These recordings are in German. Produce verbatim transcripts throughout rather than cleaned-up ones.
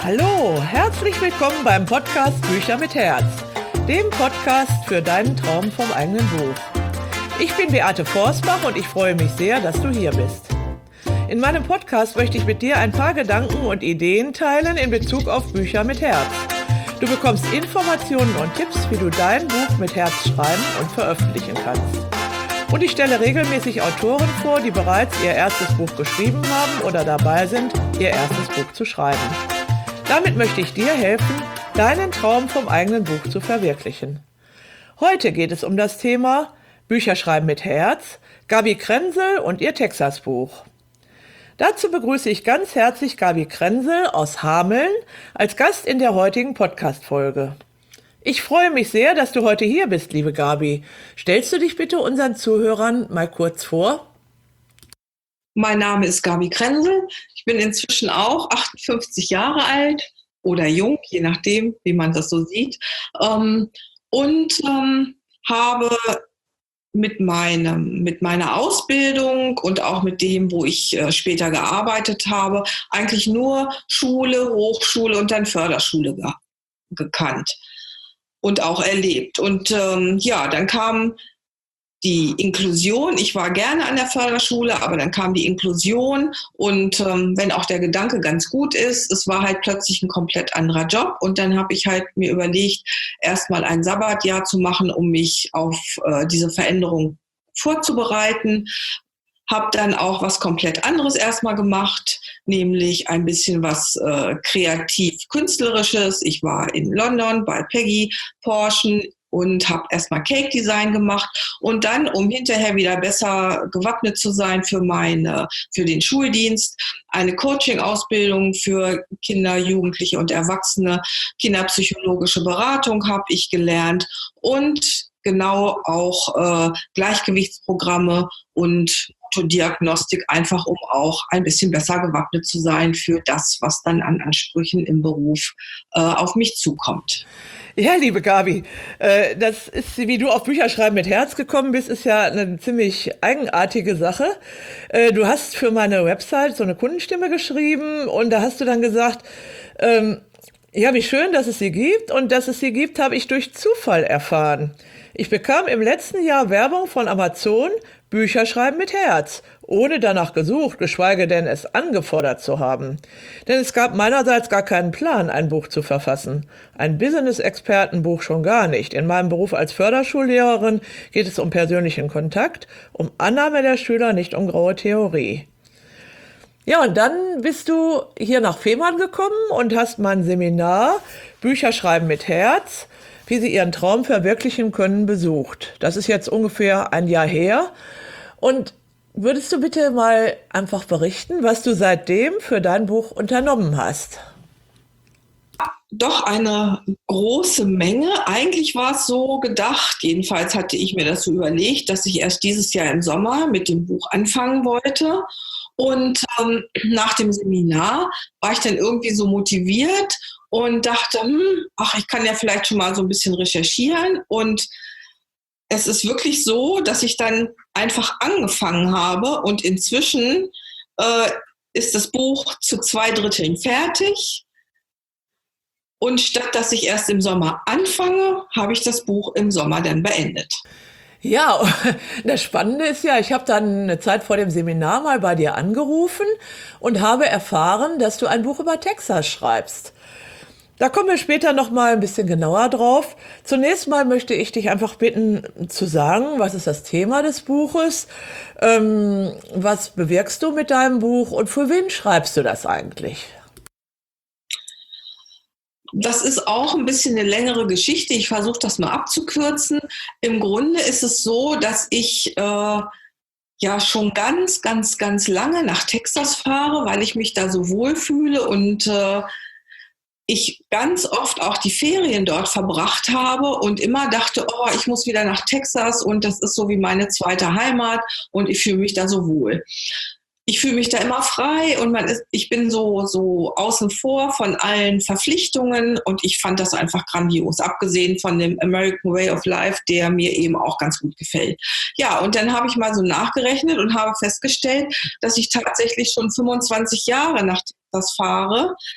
Hallo, herzlich willkommen beim Podcast Bücher mit Herz, dem Podcast für deinen Traum vom eigenen Buch. Ich bin Beate Forsbach und ich freue mich sehr, dass du hier bist. In meinem Podcast möchte ich mit dir ein paar Gedanken und Ideen teilen in Bezug auf Bücher mit Herz. Du bekommst Informationen und Tipps, wie du dein Buch mit Herz schreiben und veröffentlichen kannst. Und ich stelle regelmäßig Autoren vor, die bereits ihr erstes Buch geschrieben haben oder dabei sind, ihr erstes Buch zu schreiben. Damit möchte ich dir helfen, deinen Traum vom eigenen Buch zu verwirklichen. Heute geht es um das Thema Bücher schreiben mit Herz, Gabi Krensel und ihr Texas-Buch. Dazu begrüße ich ganz herzlich Gabi Krensel aus Hameln als Gast in der heutigen Podcast-Folge. Ich freue mich sehr, dass du heute hier bist, liebe Gabi. Stellst du dich bitte unseren Zuhörern mal kurz vor? Mein Name ist Gabi Krensel. Ich bin inzwischen auch achtundfünfzig Jahre alt oder jung, je nachdem, wie man das so sieht. Ähm, und ähm, habe mit, meinem, mit meiner Ausbildung und auch mit dem, wo ich äh, später gearbeitet habe, eigentlich nur Schule, Hochschule und dann Förderschule ge- gekannt und auch erlebt. Und ähm, ja, dann kam die Inklusion. Ich war gerne an der Förderschule, aber dann kam die Inklusion und ähm, wenn auch der Gedanke ganz gut ist, es war halt plötzlich ein komplett anderer Job und dann habe ich halt mir überlegt, erstmal ein Sabbatjahr zu machen, um mich auf äh, diese Veränderung vorzubereiten. Habe dann auch was komplett anderes erstmal gemacht, nämlich ein bisschen was äh, kreativ-künstlerisches. Ich war in London bei Peggy Porschen und habe erstmal Cake Design gemacht und dann, um hinterher wieder besser gewappnet zu sein für meine, für den Schuldienst, eine Coaching-Ausbildung für Kinder, Jugendliche und Erwachsene, kinderpsychologische Beratung habe ich gelernt und genau auch äh, Gleichgewichtsprogramme und Diagnostik, einfach um auch ein bisschen besser gewappnet zu sein für das, was dann an Ansprüchen im Beruf äh, auf mich zukommt. Ja, liebe Gabi, äh, das ist, wie du auf Bücherschreiben mit Herz gekommen bist, ist ja eine ziemlich eigenartige Sache. Äh, du hast für meine Website so eine Kundenstimme geschrieben und da hast du dann gesagt, ähm, ja, wie schön, dass es sie gibt und dass es sie gibt, habe ich durch Zufall erfahren. Ich bekam im letzten Jahr Werbung von Amazon, Bücher schreiben mit Herz, ohne danach gesucht, geschweige denn es angefordert zu haben. Denn es gab meinerseits gar keinen Plan, ein Buch zu verfassen. Ein Business-Expertenbuch schon gar nicht. In meinem Beruf als Förderschullehrerin geht es um persönlichen Kontakt, um Annahme der Schüler, nicht um graue Theorie. Ja, und dann bist du hier nach Fehmarn gekommen und hast mein Seminar Bücher schreiben mit Herz, wie sie ihren Traum verwirklichen können, besucht. Das ist jetzt ungefähr ein Jahr her. Und würdest du bitte mal einfach berichten, was du seitdem für dein Buch unternommen hast? Doch eine große Menge. Eigentlich war es so gedacht, jedenfalls hatte ich mir das so überlegt, dass ich erst dieses Jahr im Sommer mit dem Buch anfangen wollte. Und ähm, nach dem Seminar war ich dann irgendwie so motiviert und dachte, hm, ach, ich kann ja vielleicht schon mal so ein bisschen recherchieren. Und es ist wirklich so, dass ich dann einfach angefangen habe und inzwischen äh, ist das Buch zu zwei Dritteln fertig. Und statt dass ich erst im Sommer anfange, habe ich das Buch im Sommer dann beendet. Ja, das Spannende ist ja, ich habe dann eine Zeit vor dem Seminar mal bei dir angerufen und habe erfahren, dass du ein Buch über Texas schreibst. Da kommen wir später noch mal ein bisschen genauer drauf. Zunächst mal möchte ich dich einfach bitten zu sagen, was ist das Thema des Buches, ähm, was bewirkst du mit deinem Buch und für wen schreibst du das eigentlich? Das ist auch ein bisschen eine längere Geschichte. Ich versuche das mal abzukürzen. Im Grunde ist es so, dass ich äh, ja schon ganz, ganz, ganz lange nach Texas fahre, weil ich mich da so wohlfühle und äh, ich ganz oft auch die Ferien dort verbracht habe und immer dachte, oh, ich muss wieder nach Texas und das ist so wie meine zweite Heimat und ich fühle mich da so wohl. Ich fühle mich da immer frei und man ist, ich bin so, so außen vor von allen Verpflichtungen und ich fand das einfach grandios, abgesehen von dem American Way of Life, der mir eben auch ganz gut gefällt. Ja, und dann habe ich mal so nachgerechnet und habe festgestellt, dass ich tatsächlich schon fünfundzwanzig Jahre nach Texas fahre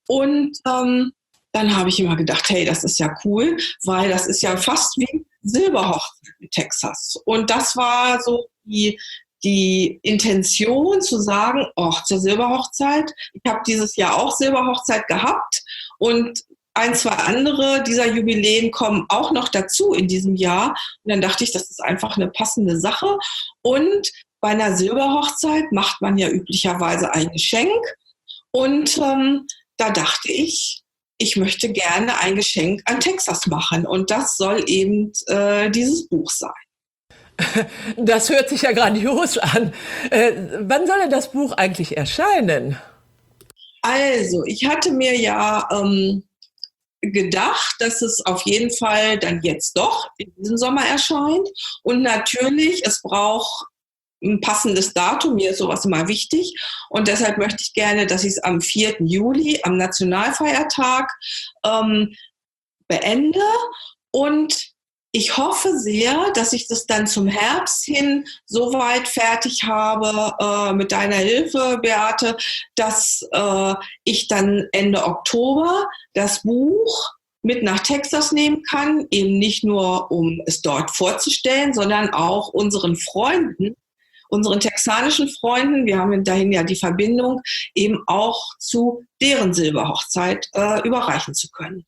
Und ähm, dann habe ich immer gedacht, hey, das ist ja cool, weil das ist ja fast wie Silberhochzeit mit Texas. Und das war so die, die Intention zu sagen, oh, zur Silberhochzeit. Ich habe dieses Jahr auch Silberhochzeit gehabt und ein, zwei andere dieser Jubiläen kommen auch noch dazu in diesem Jahr. Und dann dachte ich, das ist einfach eine passende Sache. Und bei einer Silberhochzeit macht man ja üblicherweise ein Geschenk. Und ähm, da dachte ich, ich möchte gerne ein Geschenk an Texas machen. Und das soll eben äh, dieses Buch sein. Das hört sich ja grandios an. Äh, wann soll denn das Buch eigentlich erscheinen? Also, ich hatte mir ja ähm, gedacht, dass es auf jeden Fall dann jetzt doch in diesem Sommer erscheint. Und natürlich, es braucht ein passendes Datum, mir ist sowas immer wichtig. Und deshalb möchte ich gerne, dass ich es am vierten Juli, am Nationalfeiertag, ähm, beende. Und ich hoffe sehr, dass ich das dann zum Herbst hin so weit fertig habe, äh, mit deiner Hilfe, Beate, dass äh, ich dann Ende Oktober das Buch mit nach Texas nehmen kann, eben nicht nur, um es dort vorzustellen, sondern auch unseren Freunden, unseren texanischen Freunden, wir haben dahin ja die Verbindung, eben auch zu deren Silberhochzeit äh, überreichen zu können.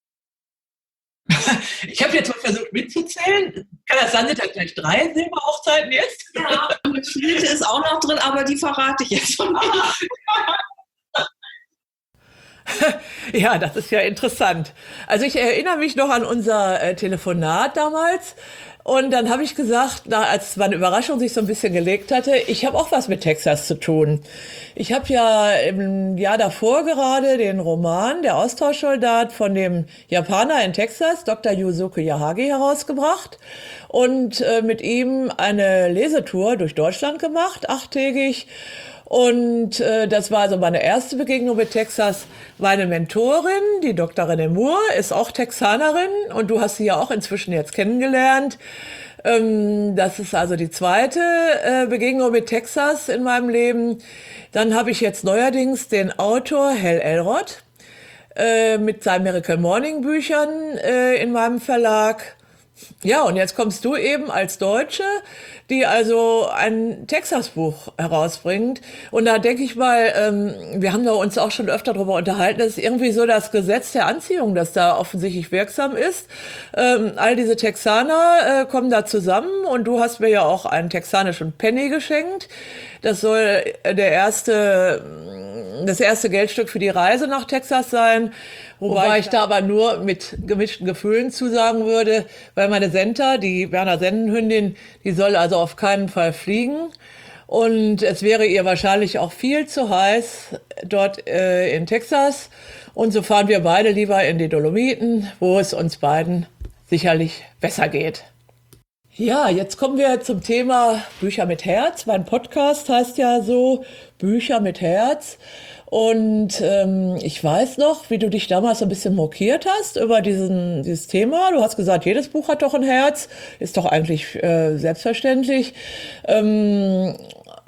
Ich habe jetzt mal versucht mitzuzählen. Kann das sein, sind das gleich drei Silberhochzeiten jetzt? Ja, und eine vierte ist auch noch drin, aber die verrate ich jetzt schon nicht. Ja, das ist ja interessant. Also ich erinnere mich noch an unser äh, Telefonat damals. Und dann habe ich gesagt, na, als meine Überraschung sich so ein bisschen gelegt hatte, ich habe auch was mit Texas zu tun. Ich habe ja im Jahr davor gerade den Roman Der Austauschsoldat von dem Japaner in Texas, Doktor Yusuke Yahagi, herausgebracht und äh, mit ihm eine Lesetour durch Deutschland gemacht, achttägig. Und äh, das war also meine erste Begegnung mit Texas. Meine Mentorin, die Doktor René Moore, ist auch Texanerin und du hast sie ja auch inzwischen jetzt kennengelernt. Ähm, das ist also die zweite äh, Begegnung mit Texas in meinem Leben. Dann habe ich jetzt neuerdings den Autor Hal Elrod äh, mit seinen Miracle Morning Büchern äh, in meinem Verlag. Ja, und jetzt kommst du eben als Deutsche, die also ein Texas-Buch herausbringt. Und da denke ich mal, ähm, wir haben da uns auch schon öfter darüber unterhalten, das ist irgendwie so das Gesetz der Anziehung, das da offensichtlich wirksam ist. Ähm, all diese Texaner äh, kommen da zusammen und du hast mir ja auch einen texanischen Penny geschenkt. Das soll der erste, das erste Geldstück für die Reise nach Texas sein. Wobei ich da aber nur mit gemischten Gefühlen zusagen würde, weil meine Senta, die Berner Sennenhündin, die soll also auf keinen Fall fliegen. Und es wäre ihr wahrscheinlich auch viel zu heiß dort äh, in Texas. Und so fahren wir beide lieber in die Dolomiten, wo es uns beiden sicherlich besser geht. Ja, jetzt kommen wir zum Thema Bücher mit Herz. Mein Podcast heißt ja so, Bücher mit Herz. Und ähm, ich weiß noch, wie du dich damals so ein bisschen mokiert hast über diesen, dieses Thema. Du hast gesagt, jedes Buch hat doch ein Herz. Ist doch eigentlich äh, selbstverständlich. Ähm,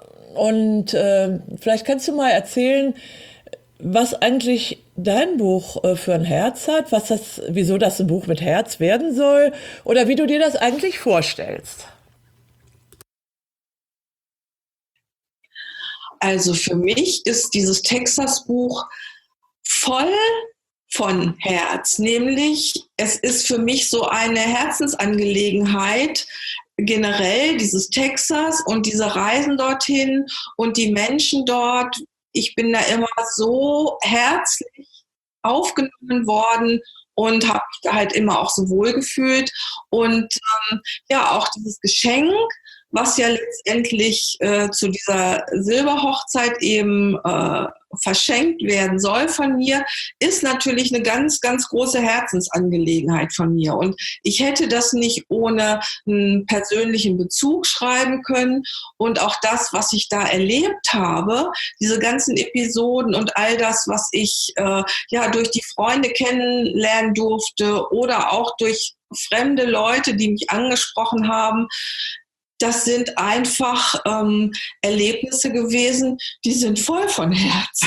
und äh, vielleicht kannst du mal erzählen, was eigentlich dein Buch äh, für ein Herz hat, was das, wieso das ein Buch mit Herz werden soll oder wie du dir das eigentlich vorstellst. Also für mich ist dieses Texas-Buch voll von Herz, nämlich es ist für mich so eine Herzensangelegenheit, generell dieses Texas und diese Reisen dorthin und die Menschen dort. Ich bin da immer so herzlich aufgenommen worden und habe mich da halt immer auch so wohl gefühlt. Und ähm, ja, auch dieses Geschenk, was ja letztendlich äh, zu dieser Silberhochzeit eben äh, verschenkt werden soll von mir, ist natürlich eine ganz, ganz große Herzensangelegenheit von mir. Und ich hätte das nicht ohne einen persönlichen Bezug schreiben können. Und auch das, was ich da erlebt habe, diese ganzen Episoden und all das, was ich äh, ja durch die Freunde kennenlernen durfte oder auch durch fremde Leute, die mich angesprochen haben, das sind einfach ähm, Erlebnisse gewesen, die sind voll von Herz.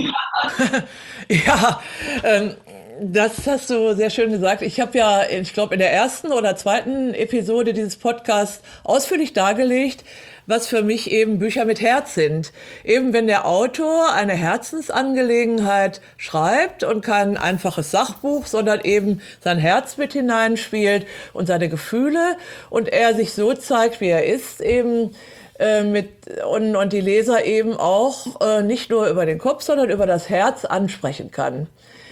Ja, ähm, das hast du sehr schön gesagt. Ich habe ja, ich glaube, in der ersten oder zweiten Episode dieses Podcasts ausführlich dargelegt, was für mich eben Bücher mit Herz sind. Eben wenn der Autor eine Herzensangelegenheit schreibt und kein einfaches Sachbuch, sondern eben sein Herz mit hineinspielt und seine Gefühle und er sich so zeigt, wie er ist, eben äh, mit und, und die Leser eben auch äh, nicht nur über den Kopf, sondern über das Herz ansprechen kann.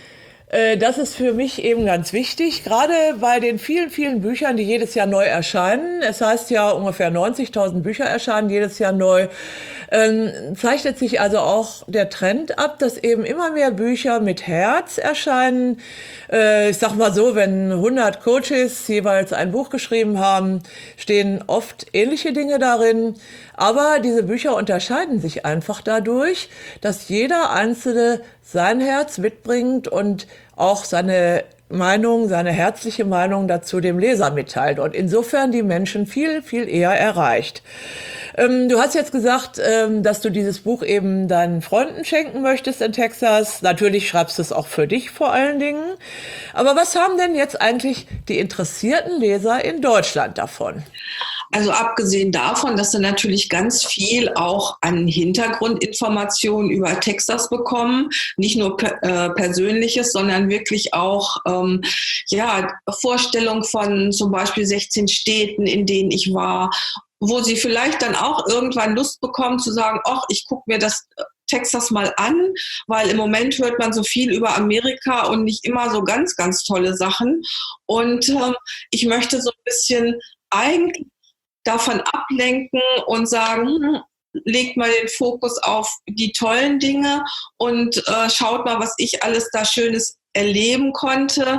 Das ist für mich eben ganz wichtig, gerade bei den vielen, vielen Büchern, die jedes Jahr neu erscheinen. Es heißt ja, ungefähr neunzigtausend Bücher erscheinen jedes Jahr neu. Ähm, zeichnet sich also auch der Trend ab, dass eben immer mehr Bücher mit Herz erscheinen. Äh, ich sag mal so, wenn hundert Coaches jeweils ein Buch geschrieben haben, stehen oft ähnliche Dinge darin. Aber diese Bücher unterscheiden sich einfach dadurch, dass jeder Einzelne sein Herz mitbringt und auch seine Meinung, seine herzliche Meinung dazu dem Leser mitteilt und insofern die Menschen viel, viel eher erreicht. Ähm, du hast jetzt gesagt, ähm, dass du dieses Buch eben deinen Freunden schenken möchtest in Texas. Natürlich schreibst du es auch für dich vor allen Dingen. Aber was haben denn jetzt eigentlich die interessierten Leser in Deutschland davon? Also abgesehen davon, dass sie natürlich ganz viel auch an Hintergrundinformationen über Texas bekommen, nicht nur per, äh, Persönliches, sondern wirklich auch ähm, ja, Vorstellung von zum Beispiel sechzehn Städten, in denen ich war, wo sie vielleicht dann auch irgendwann Lust bekommen zu sagen, ach, ich gucke mir das Texas mal an, weil im Moment hört man so viel über Amerika und nicht immer so ganz, ganz tolle Sachen. Und ähm, ich möchte so ein bisschen eigentlich davon ablenken und sagen, hm, legt mal den Fokus auf die tollen Dinge und äh, schaut mal, was ich alles da Schönes erleben konnte.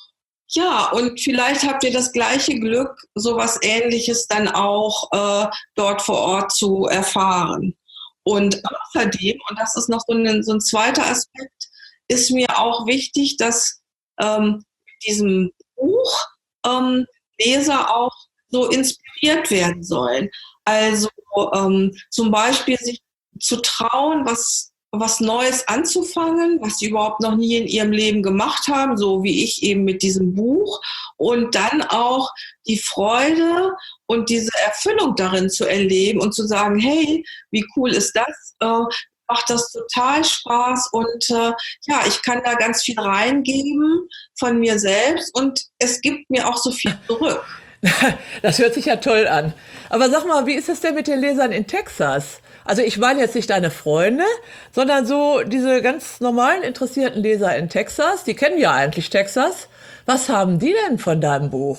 Ja, und vielleicht habt ihr das gleiche Glück, sowas Ähnliches dann auch äh, dort vor Ort zu erfahren. Und außerdem, und das ist noch so ein, so ein zweiter Aspekt, ist mir auch wichtig, dass ähm, mit diesem Buch ähm, Leser auch so inspiriert werden sollen. Also ähm, zum Beispiel sich zu trauen, was, was Neues anzufangen, was sie überhaupt noch nie in ihrem Leben gemacht haben, so wie ich eben mit diesem Buch. Und dann auch die Freude und diese Erfüllung darin zu erleben und zu sagen, hey, wie cool ist das? Äh, macht das total Spaß und äh, ja, ich kann da ganz viel reingeben von mir selbst und es gibt mir auch so viel zurück. Das hört sich ja toll an. Aber sag mal, wie ist es denn mit den Lesern in Texas? Also ich meine jetzt nicht deine Freunde, sondern so diese ganz normalen interessierten Leser in Texas, die kennen ja eigentlich Texas. Was haben die denn von deinem Buch?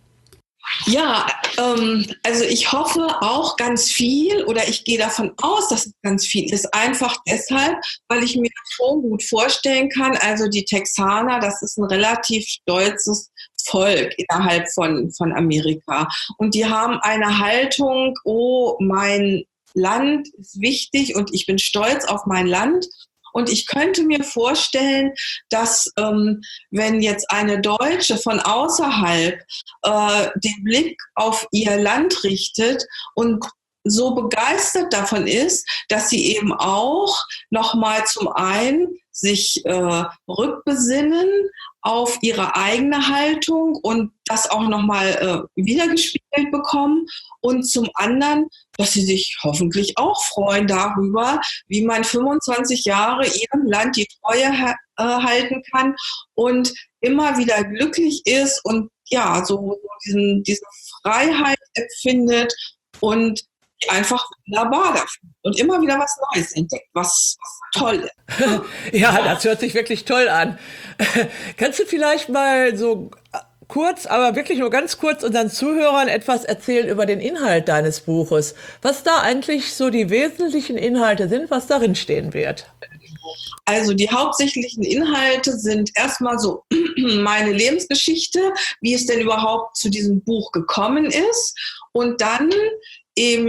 Ja, ähm, also ich hoffe auch ganz viel oder ich gehe davon aus, dass es ganz viel ist. Einfach deshalb, weil ich mir schon gut vorstellen kann, also die Texaner, das ist ein relativ stolzes Volk innerhalb von, von Amerika. Und die haben eine Haltung, oh, mein Land ist wichtig und ich bin stolz auf mein Land. Und ich könnte mir vorstellen, dass ähm, wenn jetzt eine Deutsche von außerhalb äh, den Blick auf ihr Land richtet und so begeistert davon ist, dass sie eben auch nochmal zum einen sich äh, rückbesinnen auf ihre eigene Haltung und das auch nochmal äh, wiedergespiegelt bekommen und zum anderen, dass sie sich hoffentlich auch freuen darüber, wie man fünfundzwanzig Jahre ihrem Land die Treue ha- äh, halten kann und immer wieder glücklich ist und ja, so, so diesen, diese Freiheit empfindet und einfach wunderbar dafür und immer wieder was Neues entdeckt, was, was toll ist. Ja, das hört sich wirklich toll an. Kannst du vielleicht mal so kurz, aber wirklich nur ganz kurz unseren Zuhörern etwas erzählen über den Inhalt deines Buches? Was da eigentlich so die wesentlichen Inhalte sind, was darin stehen wird? Also die hauptsächlichen Inhalte sind erstmal so meine Lebensgeschichte, wie es denn überhaupt zu diesem Buch gekommen ist und dann eben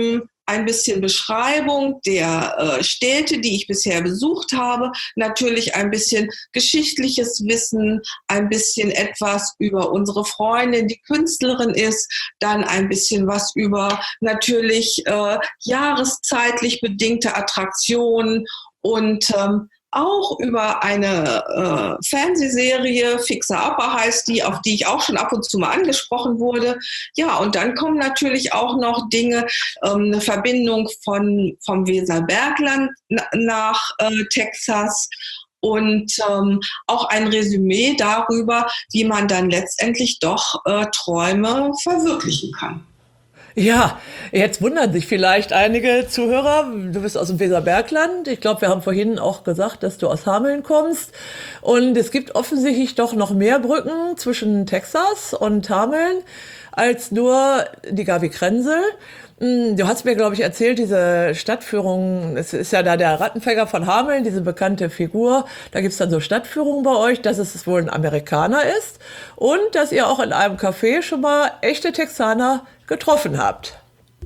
ein bisschen Beschreibung der äh, Städte, die ich bisher besucht habe, natürlich ein bisschen geschichtliches Wissen, ein bisschen etwas über unsere Freundin, die Künstlerin ist, dann ein bisschen was über natürlich äh, jahreszeitlich bedingte Attraktionen und ähm, auch über eine äh, Fernsehserie, Fixer Upper heißt die, auf die ich auch schon ab und zu mal angesprochen wurde. Ja, und dann kommen natürlich auch noch Dinge, ähm, eine Verbindung von, vom Weserbergland nach äh, Texas und ähm, auch ein Resümee darüber, wie man dann letztendlich doch äh, Träume verwirklichen kann. Ja, jetzt wundern sich vielleicht einige Zuhörer. Du bist aus dem Weserbergland. Ich glaube, wir haben vorhin auch gesagt, dass du aus Hameln kommst. Und es gibt offensichtlich doch noch mehr Brücken zwischen Texas und Hameln als nur die Gabi Krensel. Du hast mir, glaube ich, erzählt, diese Stadtführung, es ist ja da der Rattenfänger von Hameln, diese bekannte Figur. Da gibt's dann so Stadtführungen bei euch, dass es wohl ein Amerikaner ist und dass ihr auch in einem Café schon mal echte Texaner getroffen habt.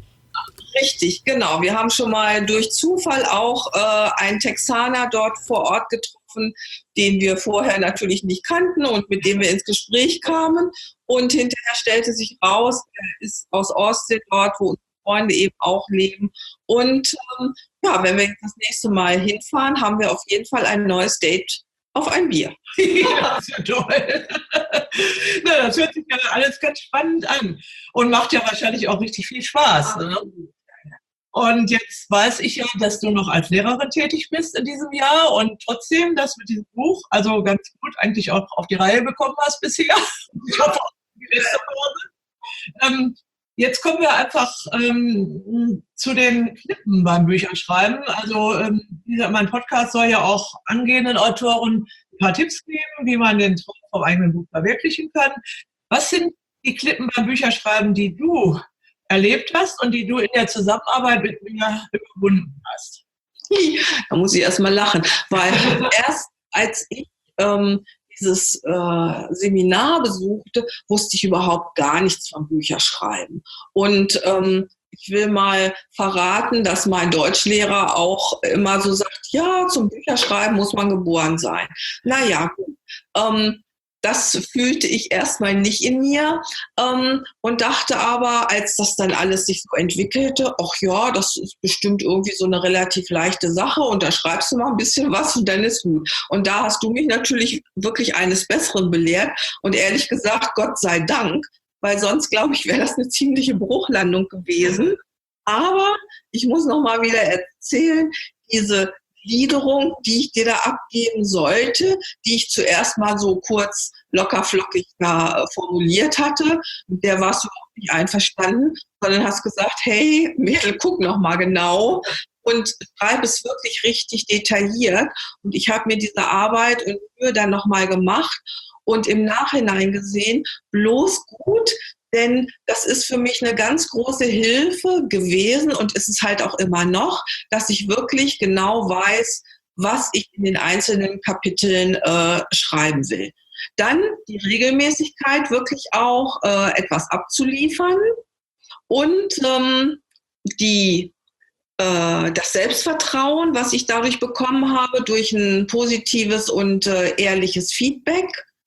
Richtig, genau. Wir haben schon mal durch Zufall auch äh, einen Texaner dort vor Ort getroffen, den wir vorher natürlich nicht kannten und mit dem wir ins Gespräch kamen. Und hinterher stellte sich raus, er ist aus Austin, dort, wo unsere Freunde eben auch leben. Und ähm, ja, wenn wir jetzt das nächste Mal hinfahren, haben wir auf jeden Fall ein neues Date auf ein Bier. Ja, das ist ja toll. Na, das hört sich ja alles ganz spannend an und macht ja wahrscheinlich auch richtig viel Spaß. Ne? Und jetzt weiß ich ja, dass du noch als Lehrerin tätig bist in diesem Jahr und trotzdem das mit diesem Buch, also ganz gut eigentlich auch auf die Reihe bekommen hast bisher. Ich hoffe, auch die letzte Phase. Ähm, jetzt kommen wir einfach ähm, zu den Klippen beim Bücherschreiben. Also ähm, dieser, mein Podcast soll ja auch angehenden Autoren ein paar Tipps geben, wie man den Traum vom eigenen Buch verwirklichen kann. Was sind die Klippen beim Bücherschreiben, die du erlebt hast und die du in der Zusammenarbeit mit mir überwunden hast? Da muss ich erst mal lachen, weil erst als ich ähm, dieses äh, Seminar besuchte, wusste ich überhaupt gar nichts vom Bücherschreiben. Und ähm, ich will mal verraten, dass mein Deutschlehrer auch immer so sagt, ja, zum Bücherschreiben muss man geboren sein. Naja, gut. Ähm, Das fühlte ich erstmal nicht in mir ähm, und dachte aber, als das dann alles sich so entwickelte, ach ja, das ist bestimmt irgendwie so eine relativ leichte Sache und da schreibst du mal ein bisschen was und dann ist gut. Und da hast du mich natürlich wirklich eines Besseren belehrt und ehrlich gesagt, Gott sei Dank, weil sonst, glaube ich, wäre das eine ziemliche Bruchlandung gewesen. Aber ich muss noch mal wieder erzählen, diese Gliederung, die ich dir da abgeben sollte, die ich zuerst mal so kurz lockerflockig da formuliert hatte. Mit der warst du auch nicht einverstanden, sondern hast gesagt, hey, Mädel, guck noch mal genau und schreib es wirklich richtig detailliert. Und ich habe mir diese Arbeit in Mühe dann noch mal gemacht und im Nachhinein gesehen, bloß gut, denn das ist für mich eine ganz große Hilfe gewesen und ist es halt auch immer noch, dass ich wirklich genau weiß, was ich in den einzelnen Kapiteln äh, schreiben will. Dann die Regelmäßigkeit, wirklich auch äh, etwas abzuliefern und ähm, die, äh, das Selbstvertrauen, was ich dadurch bekommen habe, durch ein positives und äh, ehrliches Feedback.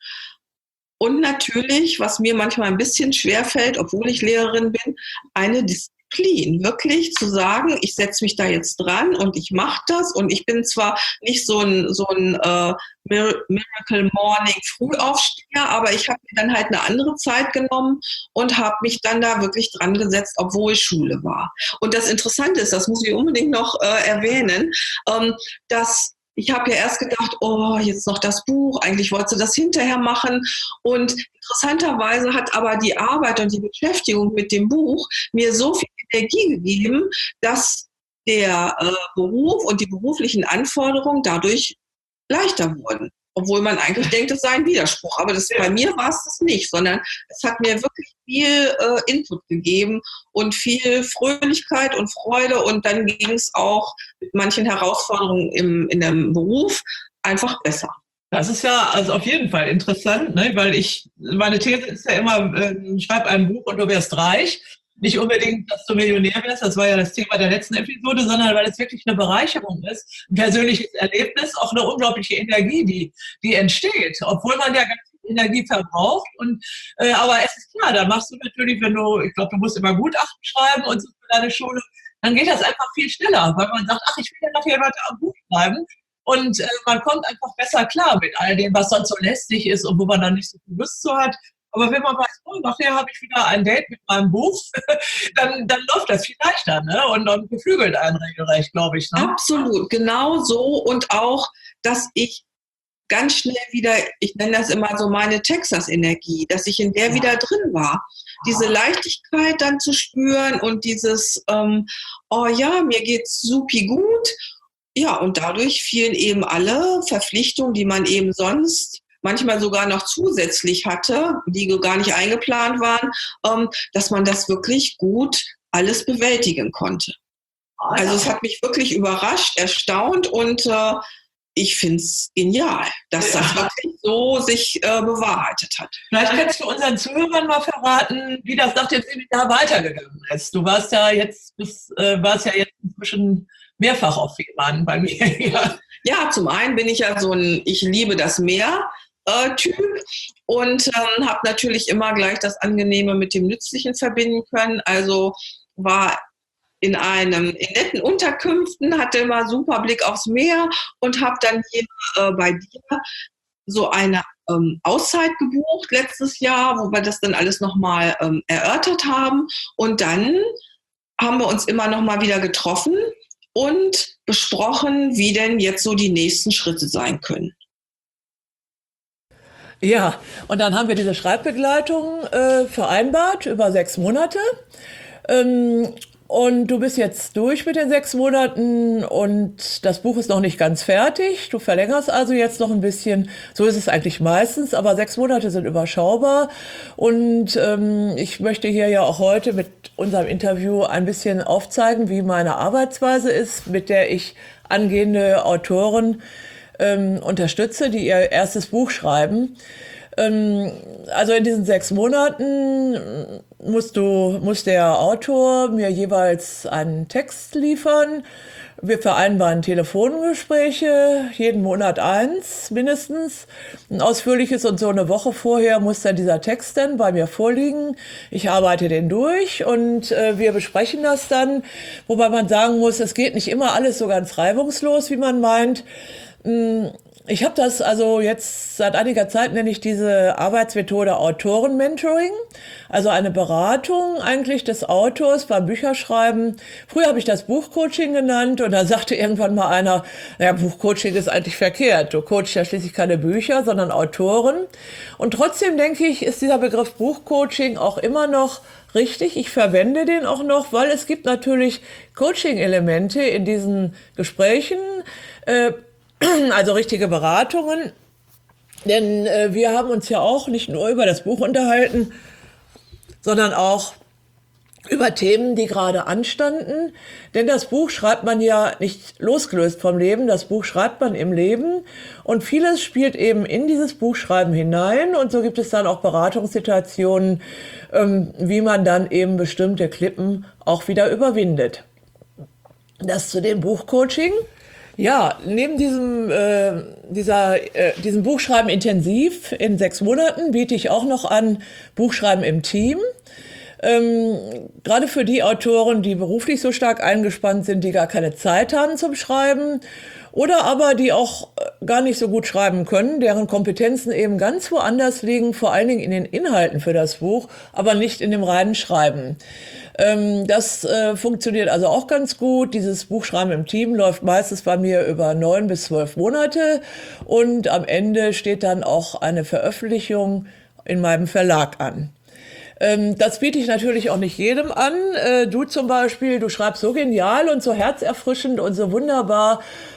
Und natürlich, was mir manchmal ein bisschen schwerfällt, obwohl ich Lehrerin bin, eine Disziplin. Wirklich zu sagen, ich setze mich da jetzt dran und ich mache das. Und ich bin zwar nicht so ein, so ein äh, Miracle Morning Frühaufsteher, aber ich habe mir dann halt eine andere Zeit genommen und habe mich dann da wirklich dran gesetzt, obwohl Schule war. Und das Interessante ist, das muss ich unbedingt noch äh, erwähnen, ähm, dass ich habe ja erst gedacht, oh, jetzt noch das Buch, eigentlich wollte sie das hinterher machen. Und interessanterweise hat aber die Arbeit und die Beschäftigung mit dem Buch mir so viel Energie gegeben, dass der äh, Beruf und die beruflichen Anforderungen dadurch leichter wurden. Obwohl man eigentlich denkt, es sei ein Widerspruch. Aber das, bei mir war es das nicht, sondern es hat mir wirklich viel äh, Input gegeben und viel Fröhlichkeit und Freude. Und dann ging es auch mit manchen Herausforderungen im, in dem Beruf einfach besser. Das ist ja also auf jeden Fall interessant, ne? Weil ich, meine These ist ja immer, äh, schreib ein Buch und du wirst reich. Nicht unbedingt, dass du Millionär wirst, das war ja das Thema der letzten Episode, sondern weil es wirklich eine Bereicherung ist, ein persönliches Erlebnis, auch eine unglaubliche Energie, die, die entsteht, obwohl man ja ganz viel Energie verbraucht. Und, äh, aber es ist klar, da machst du natürlich, wenn du, ich glaube, du musst immer Gutachten schreiben und so für deine Schule, dann geht das einfach viel schneller, weil man sagt, ach, ich will ja nachher weiter am Buch schreiben. Und äh, man kommt einfach besser klar mit all dem, was sonst so lästig ist und wo man dann nicht so viel Lust zu hat. Aber wenn man weiß, oh, nachher habe ich wieder ein Date mit meinem Buch, dann, dann läuft das viel leichter, ne? Und, und beflügelt einen regelrecht, glaube ich. Ne? Absolut, genau so. Und auch, dass ich ganz schnell wieder, ich nenne das immer so meine Texas-Energie, dass ich in der ja. wieder drin war. Diese Leichtigkeit dann zu spüren und dieses, ähm, oh ja, mir geht's supi gut. Ja, und dadurch fielen eben alle Verpflichtungen, die man eben sonst manchmal sogar noch zusätzlich hatte, die gar nicht eingeplant waren, ähm, dass man das wirklich gut alles bewältigen konnte. Also es hat mich wirklich überrascht, erstaunt und äh, ich finde es genial, dass ja. das wirklich so sich äh, bewahrheitet hat. Vielleicht kannst du unseren Zuhörern mal verraten, wie das nach dem Seminar weitergegangen ist. Du warst ja jetzt, bis, äh, warst ja jetzt inzwischen mehrfach auf Fehmarn bei mir. Ja. ja, zum einen bin ich ja so ein Ich liebe das Meer äh, Typ und ähm, habe natürlich immer gleich das Angenehme mit dem Nützlichen verbinden können. Also war in einem in netten Unterkünften, hatte immer super Blick aufs Meer und habe dann hier äh, bei dir so eine ähm, Auszeit gebucht letztes Jahr, wo wir das dann alles nochmal ähm, erörtert haben. Und dann haben wir uns immer nochmal wieder getroffen und besprochen, wie denn jetzt so die nächsten Schritte sein können. Ja, und dann haben wir diese Schreibbegleitung äh, vereinbart über sechs Monate. Ähm, und du bist jetzt durch mit den sechs Monaten und das Buch ist noch nicht ganz fertig. Du verlängerst also jetzt noch ein bisschen. So ist es eigentlich meistens, aber sechs Monate sind überschaubar. Und ähm, ich möchte hier ja auch heute mit unserem Interview ein bisschen aufzeigen, wie meine Arbeitsweise ist, mit der ich angehende Autoren ähm, unterstütze, die ihr erstes Buch schreiben. Also in diesen sechs Monaten musst du, muss der Autor mir jeweils einen Text liefern. Wir vereinbaren Telefongespräche, jeden Monat eins mindestens. Ein ausführliches und so eine Woche vorher muss dann dieser Text dann bei mir vorliegen. Ich arbeite den durch und äh, wir besprechen das dann. Wobei man sagen muss, es geht nicht immer alles so ganz reibungslos, wie man meint. Ich habe das also jetzt seit einiger Zeit, nenne ich diese Arbeitsmethode Autoren-Mentoring, also eine Beratung eigentlich des Autors beim Bücherschreiben. Früher habe ich das Buchcoaching genannt und da sagte irgendwann mal einer, naja, Buchcoaching ist eigentlich verkehrt. Du coachst ja schließlich keine Bücher, sondern Autoren. Und trotzdem denke ich, ist dieser Begriff Buchcoaching auch immer noch richtig. Ich verwende den auch noch, weil es gibt natürlich Coaching-Elemente in diesen Gesprächen, äh, also richtige Beratungen, denn äh, wir haben uns ja auch nicht nur über das Buch unterhalten, sondern auch über Themen, die gerade anstanden. Denn das Buch schreibt man ja nicht losgelöst vom Leben, das Buch schreibt man im Leben und vieles spielt eben in dieses Buchschreiben hinein und so gibt es dann auch Beratungssituationen, ähm, wie man dann eben bestimmte Klippen auch wieder überwindet. Das zu dem Buchcoaching. Ja, neben diesem, äh, dieser, äh, diesem Buchschreiben intensiv in sechs Monaten biete ich auch noch an Buchschreiben im Team. Ähm, gerade für die Autoren, die beruflich so stark eingespannt sind, die gar keine Zeit haben zum Schreiben oder aber die auch gar nicht so gut schreiben können, deren Kompetenzen eben ganz woanders liegen, vor allen Dingen in den Inhalten für das Buch, aber nicht in dem reinen Schreiben. Ähm, das äh, funktioniert also auch ganz gut. Dieses Buchschreiben im Team läuft meistens bei mir über neun bis zwölf Monate und am Ende steht dann auch eine Veröffentlichung in meinem Verlag an. Das biete ich natürlich auch nicht jedem an. Du zum Beispiel, du schreibst so genial und so herzerfrischend und so wunderbar,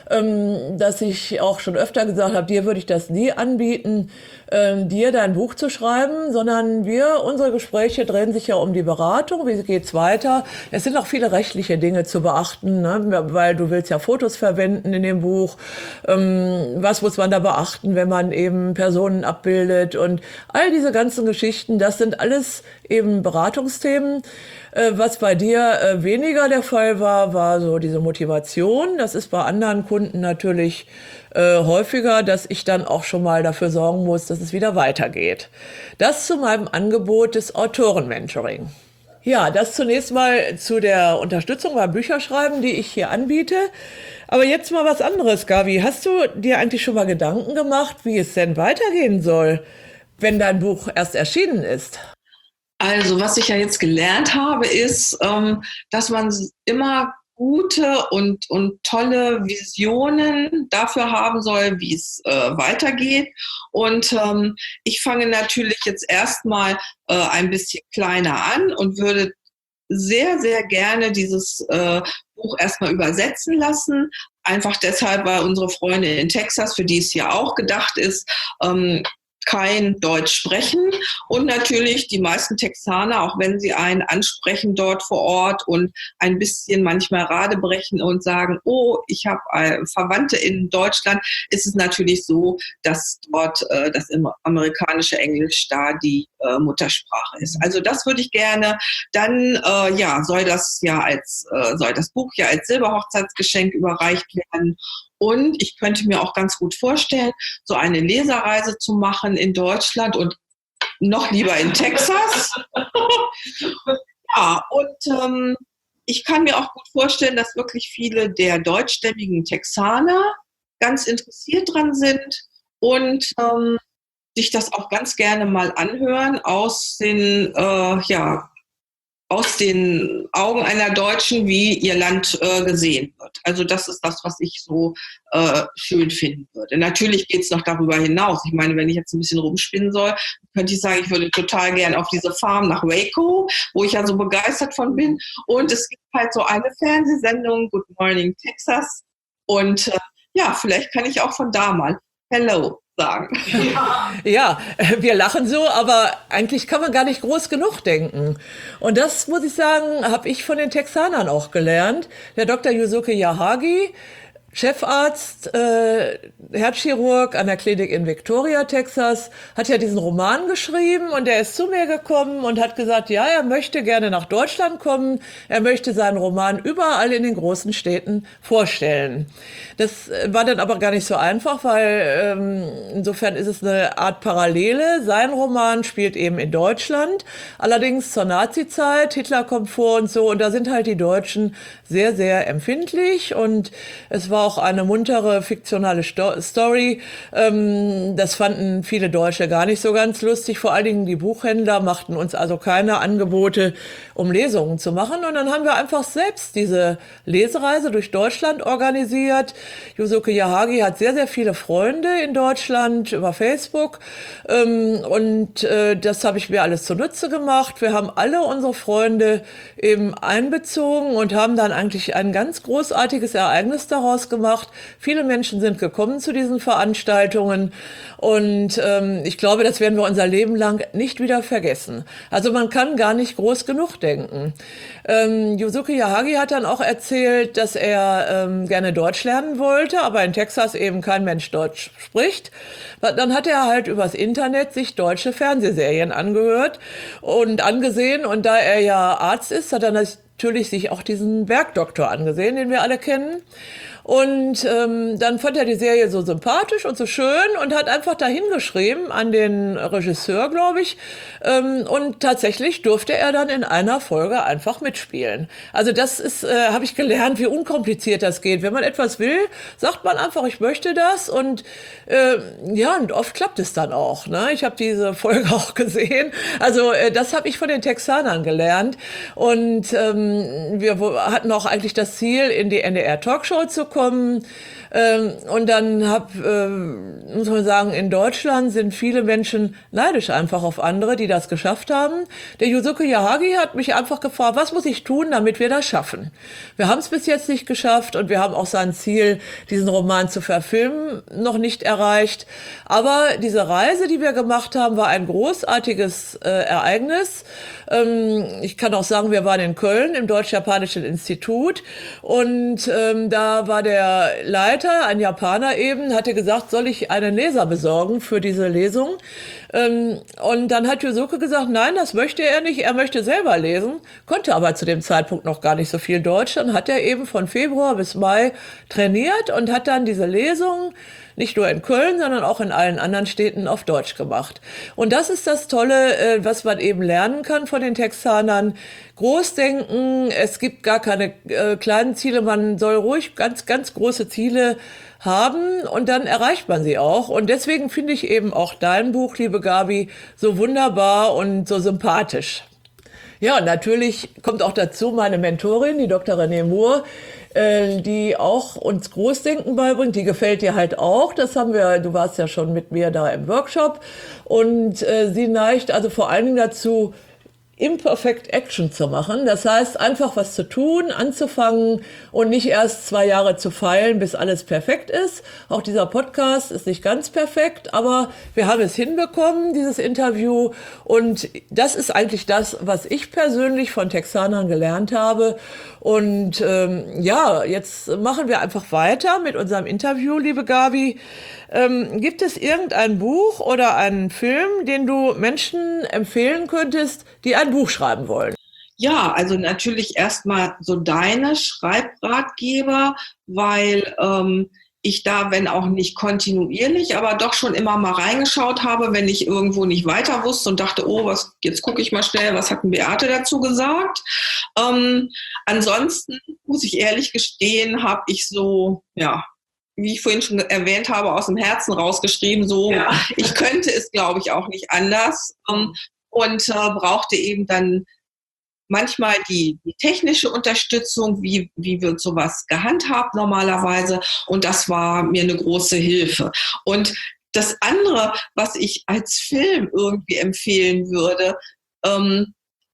ähm, dass ich auch schon öfter gesagt habe, dir würde ich das nie anbieten, ähm, dir dein Buch zu schreiben, sondern wir, unsere Gespräche drehen sich ja um die Beratung, wie geht's weiter. Es sind auch viele rechtliche Dinge zu beachten, ne? Weil du willst ja Fotos verwenden in dem Buch. Ähm, was muss man da beachten, wenn man eben Personen abbildet und all diese ganzen Geschichten, das sind alles eben Beratungsthemen. Äh, was bei dir äh, weniger der Fall war, war so diese Motivation. Das ist bei anderen Kunden natürlich äh, häufiger, dass ich dann auch schon mal dafür sorgen muss, dass es wieder weitergeht. Das zu meinem Angebot des Autoren-Mentoring. Ja, das zunächst mal zu der Unterstützung beim Bücherschreiben, die ich hier anbiete. Aber jetzt mal was anderes, Gabi. Hast du dir eigentlich schon mal Gedanken gemacht, wie es denn weitergehen soll, wenn dein Buch erst erschienen ist? Also, was ich ja jetzt gelernt habe, ist, ähm, dass man immer gute und, und tolle Visionen dafür haben soll, wie es äh, weitergeht. Und ähm, ich fange natürlich jetzt erstmal äh, ein bisschen kleiner an und würde sehr, sehr gerne dieses äh, Buch erstmal übersetzen lassen. Einfach deshalb, weil unsere Freunde in Texas, für die es ja auch gedacht ist, ähm, kein Deutsch sprechen und natürlich die meisten Texaner, auch wenn sie einen ansprechen dort vor Ort und ein bisschen manchmal radebrechen und sagen, oh, ich habe äh, Verwandte in Deutschland, ist es natürlich so, dass dort äh, das amerikanische Englisch da die äh, Muttersprache ist. Also das würde ich gerne. Dann äh, ja, soll das ja als äh, soll das Buch ja als Silberhochzeitsgeschenk überreicht werden. Und ich könnte mir auch ganz gut vorstellen, so eine Leserreise zu machen in Deutschland und noch lieber in Texas. Ja, und ähm, ich kann mir auch gut vorstellen, dass wirklich viele der deutschstämmigen Texaner ganz interessiert dran sind und ähm, sich das auch ganz gerne mal anhören aus den, äh, ja, aus den Augen einer Deutschen, wie ihr Land äh, gesehen wird. Also das ist das, was ich so äh, schön finden würde. Natürlich geht es noch darüber hinaus. Ich meine, wenn ich jetzt ein bisschen rumspinnen soll, könnte ich sagen, ich würde total gern auf diese Farm nach Waco, wo ich ja so begeistert von bin. Und es gibt halt so eine Fernsehsendung, Good Morning Texas. Und äh, ja, vielleicht kann ich auch von da mal Hello sagen. Ja. Ja, wir lachen so, aber eigentlich kann man gar nicht groß genug denken. Und das, muss ich sagen, habe ich von den Texanern auch gelernt. Der Doktor Yusuke Yahagi, Chefarzt, äh, Herzchirurg an der Klinik in Victoria, Texas, hat ja diesen Roman geschrieben und er ist zu mir gekommen und hat gesagt, ja, er möchte gerne nach Deutschland kommen, er möchte seinen Roman überall in den großen Städten vorstellen. Das war dann aber gar nicht so einfach, weil ähm, insofern ist es eine Art Parallele. Sein Roman spielt eben in Deutschland, allerdings zur Nazi-Zeit, Hitler kommt vor und so und da sind halt die Deutschen sehr, sehr empfindlich und es war auch eine muntere, fiktionale Sto- Story. Ähm, das fanden viele Deutsche gar nicht so ganz lustig. Vor allen Dingen die Buchhändler machten uns also keine Angebote, um Lesungen zu machen. Und dann haben wir einfach selbst diese Lesereise durch Deutschland organisiert. Yusuke Yahagi hat sehr, sehr viele Freunde in Deutschland über Facebook. Ähm, und äh, das habe ich mir alles zunutze gemacht. Wir haben alle unsere Freunde eben einbezogen und haben dann eigentlich ein ganz großartiges Ereignis daraus gemacht. Viele Menschen sind gekommen zu diesen Veranstaltungen und ähm, ich glaube, das werden wir unser Leben lang nicht wieder vergessen. Also man kann gar nicht groß genug denken. Ähm, Yusuke Yahagi hat dann auch erzählt, dass er ähm, gerne Deutsch lernen wollte, aber in Texas eben kein Mensch Deutsch spricht. Dann hat er halt übers Internet sich deutsche Fernsehserien angehört und angesehen und da er ja Arzt ist, hat er natürlich sich auch diesen Bergdoktor angesehen, den wir alle kennen. Und ähm, dann fand er die Serie so sympathisch und so schön und hat einfach dahin geschrieben an den Regisseur, glaube ich. Ähm, und tatsächlich durfte er dann in einer Folge einfach mitspielen. Also das ist, äh, habe ich gelernt, wie unkompliziert das geht. Wenn man etwas will, sagt man einfach, ich möchte das. Und äh, ja, und oft klappt es dann auch. Ne? Ich habe diese Folge auch gesehen. Also äh, das habe ich von den Texanern gelernt. Und ähm, wir hatten auch eigentlich das Ziel, in die N D R-Talkshow zu kommen. bekommen. Ähm, und dann hab, ähm, muss man sagen, in Deutschland sind viele Menschen neidisch einfach auf andere, die das geschafft haben. Der Yusuke Yahagi hat mich einfach gefragt, was muss ich tun, damit wir das schaffen? Wir haben es bis jetzt nicht geschafft und wir haben auch sein Ziel, diesen Roman zu verfilmen, noch nicht erreicht. Aber diese Reise, die wir gemacht haben, war ein großartiges äh, Ereignis. Ähm, ich kann auch sagen, wir waren in Köln im Deutsch-Japanischen Institut und ähm, da war der Leiter, ein Japaner eben, hatte gesagt, soll ich einen Leser besorgen für diese Lesung? Ähm, und dann hat Yusuke gesagt, nein, das möchte er nicht, er möchte selber lesen, konnte aber zu dem Zeitpunkt noch gar nicht so viel Deutsch. Dann hat er eben von Februar bis Mai trainiert und hat dann diese Lesung nicht nur in Köln, sondern auch in allen anderen Städten auf Deutsch gemacht. Und das ist das Tolle, äh, was man eben lernen kann von den Texanern. Großdenken, es gibt gar keine äh, kleinen Ziele, man soll ruhig ganz, ganz große Ziele haben und dann erreicht man sie auch. Und deswegen finde ich eben auch dein Buch, liebe Gabi, so wunderbar und so sympathisch. Ja, und natürlich kommt auch dazu meine Mentorin, die Doktor René Moore, äh, die auch uns Großdenken beibringt. Die gefällt dir halt auch. Das haben wir, du warst ja schon mit mir da im Workshop. Und äh, sie neigt also vor allen Dingen dazu, Imperfect Action zu machen. Das heißt, einfach was zu tun, anzufangen und nicht erst zwei Jahre zu feilen, bis alles perfekt ist. Auch dieser Podcast ist nicht ganz perfekt, aber wir haben es hinbekommen, dieses Interview. Und das ist eigentlich das, was ich persönlich von Texanern gelernt habe. Und ähm, ja, jetzt machen wir einfach weiter mit unserem Interview, liebe Gabi. Ähm, gibt es irgendein Buch oder einen Film, den du Menschen empfehlen könntest, die ein Buch schreiben wollen? Ja, also natürlich erstmal so deine Schreibratgeber, weil ähm, ich da, wenn auch nicht kontinuierlich, aber doch schon immer mal reingeschaut habe, wenn ich irgendwo nicht weiter wusste und dachte, oh, was, jetzt gucke ich mal schnell, was hat denn Beate dazu gesagt? Ähm, ansonsten, muss ich ehrlich gestehen, habe ich so, ja, wie ich vorhin schon erwähnt habe, aus dem Herzen rausgeschrieben, so, ja. Ich könnte es, glaube ich, auch nicht anders ähm, und äh, brauchte eben dann manchmal die, die technische Unterstützung, wie, wie wird sowas gehandhabt normalerweise, und das war mir eine große Hilfe. Und das andere, was ich als Film irgendwie empfehlen würde, ähm,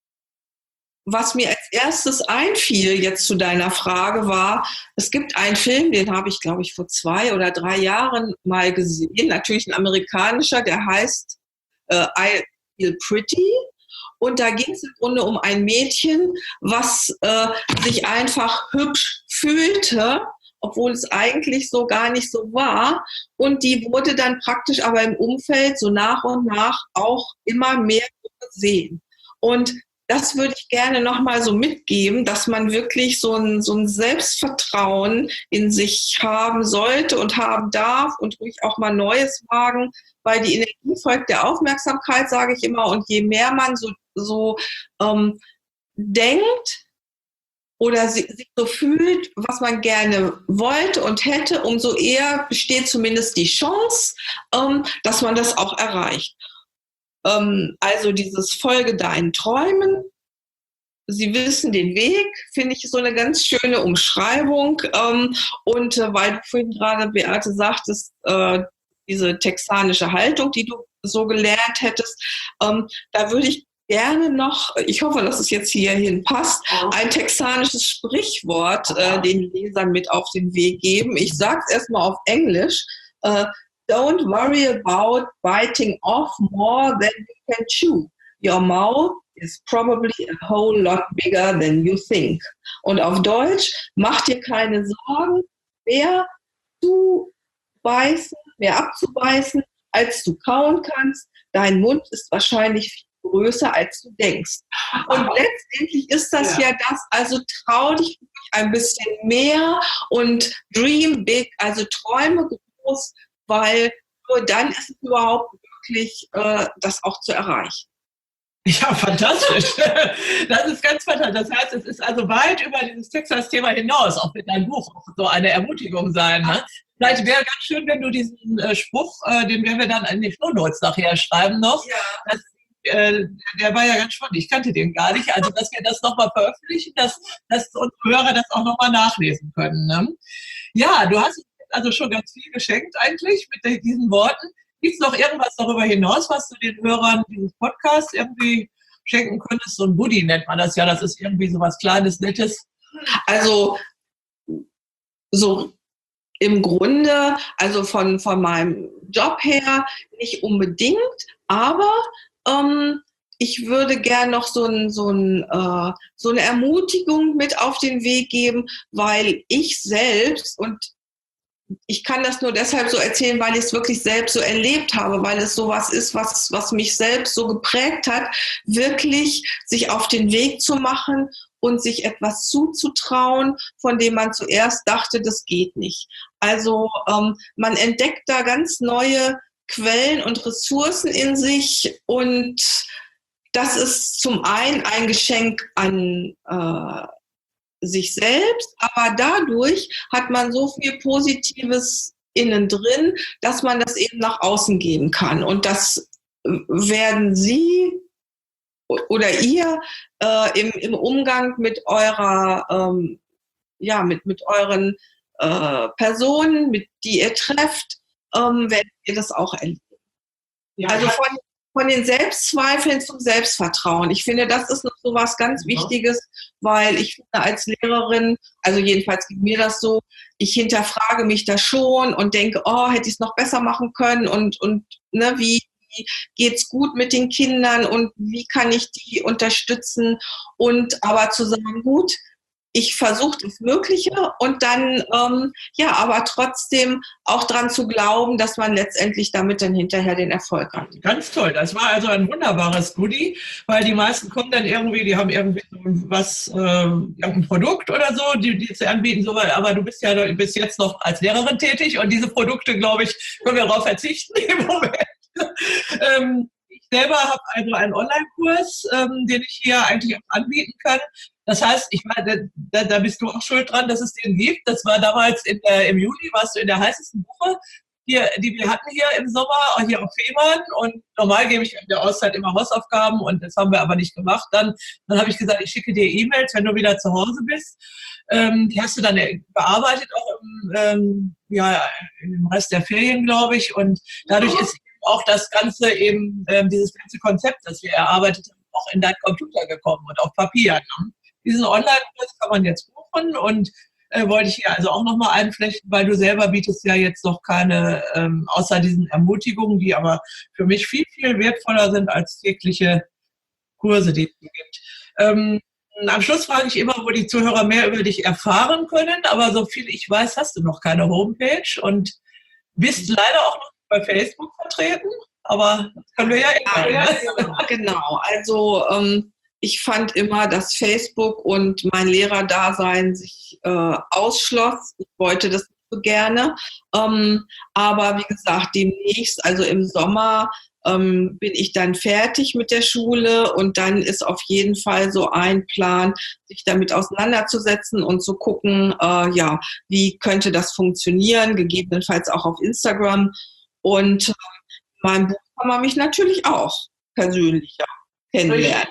was mir als erstes einfiel jetzt zu deiner Frage war, es gibt einen Film, den habe ich, glaube ich, vor zwei oder drei Jahren mal gesehen, natürlich ein amerikanischer, der heißt äh, I Feel Pretty. Und da ging es im Grunde um ein Mädchen, was äh, sich einfach hübsch fühlte, obwohl es eigentlich so gar nicht so war. Und die wurde dann praktisch aber im Umfeld so nach und nach auch immer mehr gesehen. Und das würde ich gerne nochmal so mitgeben, dass man wirklich so ein, so ein Selbstvertrauen in sich haben sollte und haben darf und ruhig auch mal Neues wagen, weil die Energie folgt der Aufmerksamkeit, sage ich immer. Und je mehr man so, so ähm, denkt oder sich so fühlt, was man gerne wollte und hätte, umso eher besteht zumindest die Chance, ähm, dass man das auch erreicht. Also dieses Folge deinen Träumen, sie wissen den Weg, finde ich so eine ganz schöne Umschreibung. Und weil du vorhin gerade, Beate, sagtest, diese texanische Haltung, die du so gelernt hättest, da würde ich gerne noch, ich hoffe, dass es jetzt hierhin passt, ein texanisches Sprichwort den Lesern mit auf den Weg geben. Ich sage es erstmal auf Englisch. Don't worry about biting off more than you can chew. Your mouth is probably a whole lot bigger than you think. Und auf Deutsch, mach dir keine Sorgen, mehr zu beißen, mehr abzubeißen, als du kauen kannst. Dein Mund ist wahrscheinlich viel größer, als du denkst. Und letztendlich ist das ja, ja das, also trau dich ein bisschen mehr und dream big, also träume groß, weil nur dann ist es überhaupt möglich, äh, das auch zu erreichen. Ja, fantastisch. Das ist ganz fantastisch. Das heißt, es ist also weit über dieses Texas-Thema hinaus, auch mit deinem Buch, auch so eine Ermutigung sein. Ne? Vielleicht wäre ganz schön, wenn du diesen äh, Spruch, äh, den werden wir dann in die Shownotes nachher schreiben noch, ja. dass äh, der war ja ganz spannend. Ich kannte den gar nicht. Also, dass wir das nochmal veröffentlichen, dass, dass unsere Hörer das auch nochmal nachlesen können. Ne? Ja, du hast also schon ganz viel geschenkt eigentlich mit diesen Worten. Gibt es noch irgendwas darüber hinaus, was du den Hörern dieses Podcasts irgendwie schenken könntest? So ein Buddy nennt man das ja. Das ist irgendwie so was Kleines, Nettes. Also so im Grunde, also von, von meinem Job her nicht unbedingt, aber ähm, ich würde gern noch so, ein, so, ein, äh, so eine Ermutigung mit auf den Weg geben, weil ich selbst, und ich kann das nur deshalb so erzählen, weil ich es wirklich selbst so erlebt habe, weil es sowas ist, was, was mich selbst so geprägt hat, wirklich sich auf den Weg zu machen und sich etwas zuzutrauen, von dem man zuerst dachte, das geht nicht. Also ähm, man entdeckt da ganz neue Quellen und Ressourcen in sich, und das ist zum einen ein Geschenk an äh, sich selbst, aber dadurch hat man so viel Positives innen drin, dass man das eben nach außen geben kann. Und das werden Sie oder ihr äh, im, im Umgang mit eurer, ähm, ja, mit, mit euren äh, Personen, mit die ihr trefft, ähm, werdet ihr das auch erleben. Ja, also von, von den Selbstzweifeln zum Selbstvertrauen. Ich finde, das ist noch so was ganz Wichtiges, weil ich finde, als Lehrerin, also jedenfalls geht mir das so, ich hinterfrage mich da schon und denke, oh, hätte ich es noch besser machen können, und, und ne, wie geht's gut mit den Kindern und wie kann ich die unterstützen, und aber zu sagen, gut, ich versuche das Mögliche, und dann, ähm, ja, aber trotzdem auch dran zu glauben, dass man letztendlich damit dann hinterher den Erfolg hat. Ganz toll. Das war also ein wunderbares Goodie, weil die meisten kommen dann irgendwie, die haben irgendwie was, äh, irgendein Produkt oder so, die, die sie anbieten, so, aber du bist ja bis jetzt noch als Lehrerin tätig, und diese Produkte, glaube ich, können wir darauf verzichten im Moment. ähm, ich selber habe also einen Online-Kurs, ähm, den ich hier eigentlich auch anbieten kann. Das heißt, ich meine, da, da bist du auch schuld dran, dass es den gibt. Das war damals in der, im Juli, warst du in der heißesten Woche, hier, die wir hatten hier im Sommer, hier auf Fehmarn. Und normal gebe ich in der Auszeit immer Hausaufgaben, und das haben wir aber nicht gemacht. Dann, dann habe ich gesagt, ich schicke dir E-Mails, wenn du wieder zu Hause bist. Ähm, die hast du dann bearbeitet, auch im, ähm, ja, im Rest der Ferien, glaube ich. Und dadurch ist auch das Ganze eben, ähm, dieses ganze Konzept, das wir erarbeitet haben, auch in deinen Computer gekommen und auf Papier. Ne? Diesen Online-Kurs kann man jetzt buchen, und äh, wollte ich hier also auch nochmal einflechten, weil du selber bietest ja jetzt noch keine, ähm, außer diesen Ermutigungen, die aber für mich viel, viel wertvoller sind als jegliche Kurse, die es gibt. Ähm, am Schluss frage ich immer, wo die Zuhörer mehr über dich erfahren können, aber so viel ich weiß, hast du noch keine Homepage und bist leider auch noch bei Facebook vertreten, aber das können wir ja immer. Ja, ja. Genau, also ähm, ich fand immer, dass Facebook und mein Lehrerdasein sich äh, ausschloss. Ich wollte das nicht so gerne. Ähm, aber wie gesagt, demnächst, also im Sommer, ähm, bin ich dann fertig mit der Schule, und dann ist auf jeden Fall so ein Plan, sich damit auseinanderzusetzen und zu gucken, äh, ja, wie könnte das funktionieren, gegebenenfalls auch auf Instagram. Und äh, mein Buch kann man mich natürlich auch persönlich ja, kennenlernen.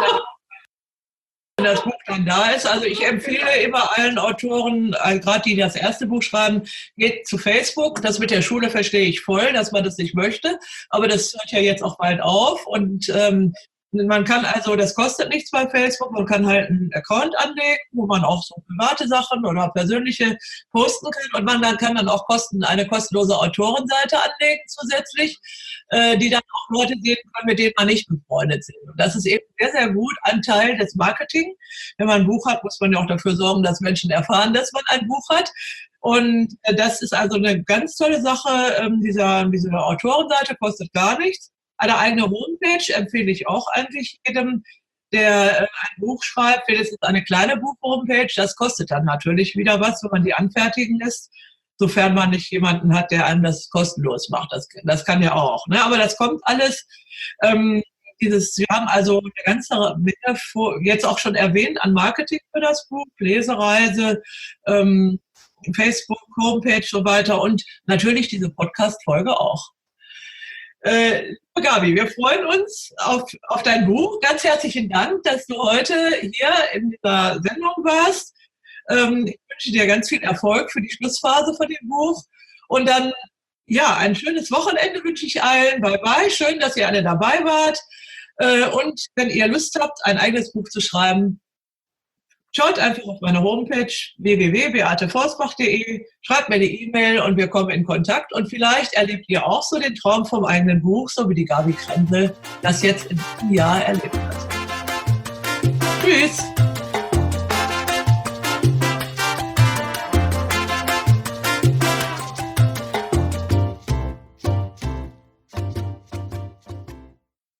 Wenn das Buch dann da ist. Also ich empfehle immer allen Autoren, äh, gerade die das erste Buch schreiben, geht zu Facebook. Das mit der Schule verstehe ich voll, dass man das nicht möchte. Aber das hört ja jetzt auch bald auf. Und ähm, man kann also, das kostet nichts bei Facebook, man kann halt einen Account anlegen, wo man auch so private Sachen oder persönliche posten kann, und man dann kann dann auch kosten, eine kostenlose Autorenseite anlegen zusätzlich, äh, die dann auch Leute sehen können, mit denen man nicht befreundet sind. Und das ist eben sehr, sehr gut ein Teil des Marketing. Wenn man ein Buch hat, muss man ja auch dafür sorgen, dass Menschen erfahren, dass man ein Buch hat. Und äh, das ist also eine ganz tolle Sache. Ähm, dieser, diese Autorenseite kostet gar nichts. Eine eigene Homepage empfehle ich auch eigentlich jedem, der ein Buch schreibt, wenigstens eine kleine Buch-Homepage. Das kostet dann natürlich wieder was, wenn man die anfertigen lässt, sofern man nicht jemanden hat, der einem das kostenlos macht. Das, das kann ja auch. Ne? Aber das kommt alles. Ähm, dieses, wir haben also eine ganze Menge jetzt auch schon erwähnt an Marketing für das Buch, Lesereise, ähm, Facebook, Homepage, so weiter, und natürlich diese Podcast-Folge auch. Äh, Gabi, wir freuen uns auf, auf dein Buch. Ganz herzlichen Dank, dass du heute hier in dieser Sendung warst. Ähm, ich wünsche dir ganz viel Erfolg für die Schlussphase von dem Buch. Und dann, ja, ein schönes Wochenende wünsche ich allen. Bye bye. Schön, dass ihr alle dabei wart. Äh, und wenn ihr Lust habt, ein eigenes Buch zu schreiben, schaut einfach auf meine Homepage w w w punkt beate forsbach punkt de, schreibt mir eine E-Mail und wir kommen in Kontakt. Und vielleicht erlebt ihr auch so den Traum vom eigenen Buch, so wie die Gabi Krensel das jetzt in diesem Jahr erlebt hat. Tschüss!